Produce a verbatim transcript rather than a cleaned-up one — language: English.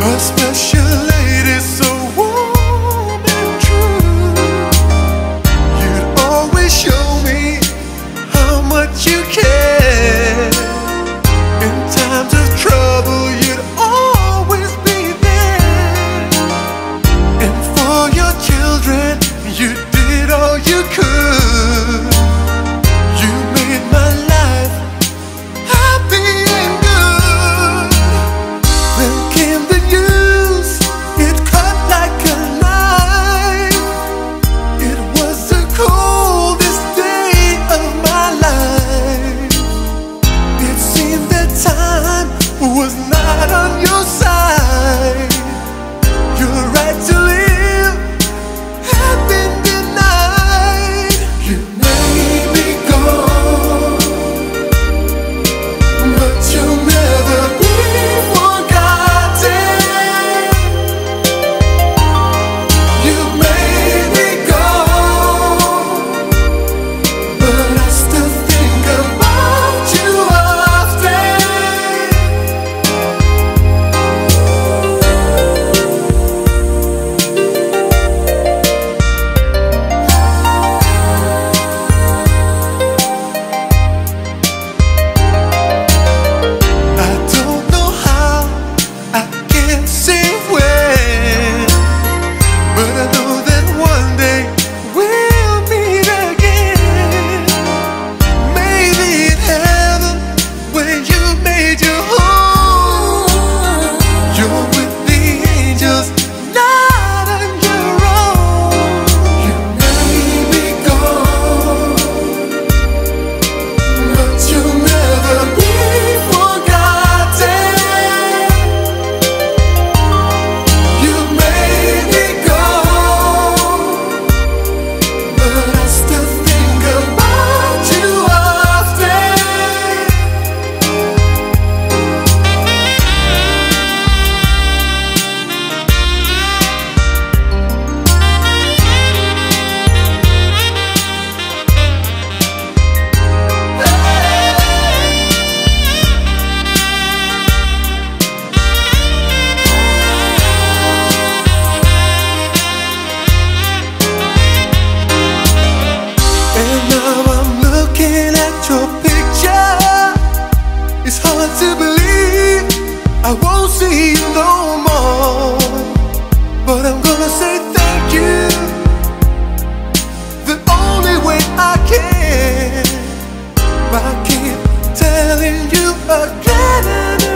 A special lady, so warm and true. You'd always show me how much you care. In times of trouble, you'd always be there. And for your children, you did all you could. You made my life happy and good. Then came the news, it cut like a knife. It was the coldest day of my life. It seemed that time was not on your side. Your right to live had been denied. You made me go, but you'll never be forgotten. You made me go, but I still think about you often. I don't know how, I can't say when, but I know that one day we'll meet again. Maybe in heaven, where you made your home. You're with the angels, not on your own. You made me go, but you'll never be forgotten. You made me go, but I still think about you often. And now I'm looking at your picture. It's hard to believe I won't see you no more. But I'm gonna say thank you the only way I can, by keep telling you again and